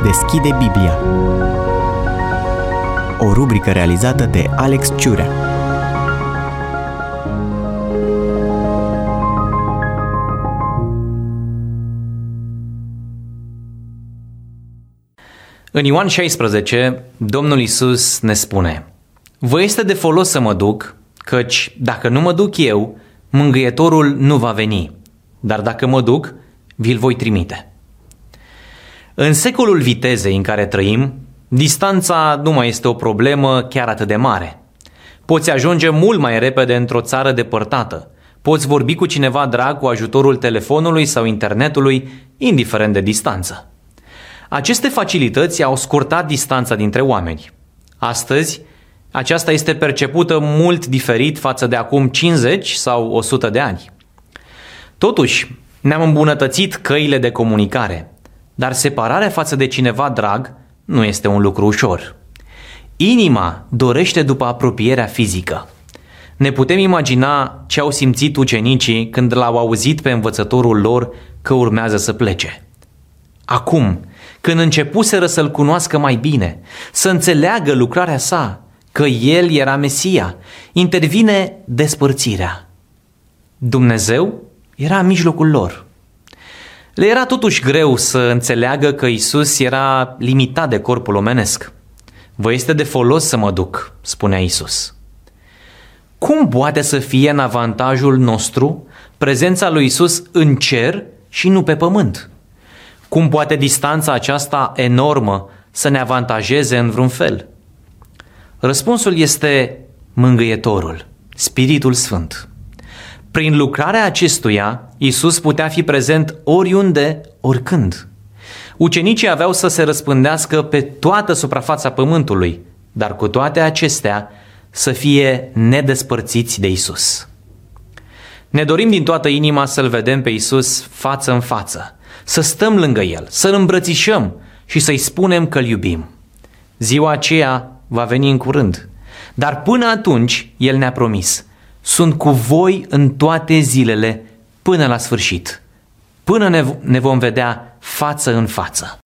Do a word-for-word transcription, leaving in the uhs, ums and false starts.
Deschide Biblia. O rubrică realizată de Alex Ciurea. În Ioan șaisprezece, Domnul Iisus ne spune: vă este de folos să mă duc, căci dacă nu mă duc eu, mângâietorul nu va veni, dar dacă mă duc, vi-l voi trimite. În secolul vitezei în care trăim, distanța nu mai este o problemă chiar atât de mare. Poți ajunge mult mai repede într-o țară depărtată. Poți vorbi cu cineva drag cu ajutorul telefonului sau internetului, indiferent de distanță. Aceste facilități au scurtat distanța dintre oameni. Astăzi, aceasta este percepută mult diferit față de acum cincizeci sau o sută de ani. Totuși, ne-am îmbunătățit căile de comunicare, dar separarea față de cineva drag nu este un lucru ușor. Inima dorește după apropierea fizică. Ne putem imagina ce au simțit ucenicii când l-au auzit pe învățătorul lor că urmează să plece. Acum, când începuseră să-L cunoască mai bine, să înțeleagă lucrarea sa, că El era Mesia, intervine despărțirea. Dumnezeu era în mijlocul lor. Le era totuși greu să înțeleagă că Iisus era limitat de corpul omenesc. Vă este de folos să mă duc, spunea Iisus. Cum poate să fie în avantajul nostru prezența lui Iisus în cer și nu pe pământ? Cum poate distanța aceasta enormă să ne avantajeze în vreun fel? Răspunsul este Mângâietorul, Spiritul Sfânt. Prin lucrarea acestuia, Iisus putea fi prezent oriunde, oricând. Ucenicii aveau să se răspândească pe toată suprafața pământului, dar cu toate acestea să fie nedespărțiți de Iisus. Ne dorim din toată inima să-L vedem pe Iisus față în față, să stăm lângă El, să-L îmbrățișăm și să-I spunem că-L iubim. Ziua aceea va veni în curând, dar până atunci El ne-a promis: sunt cu voi în toate zilele până la sfârșit, până ne, ne vom vedea față în față.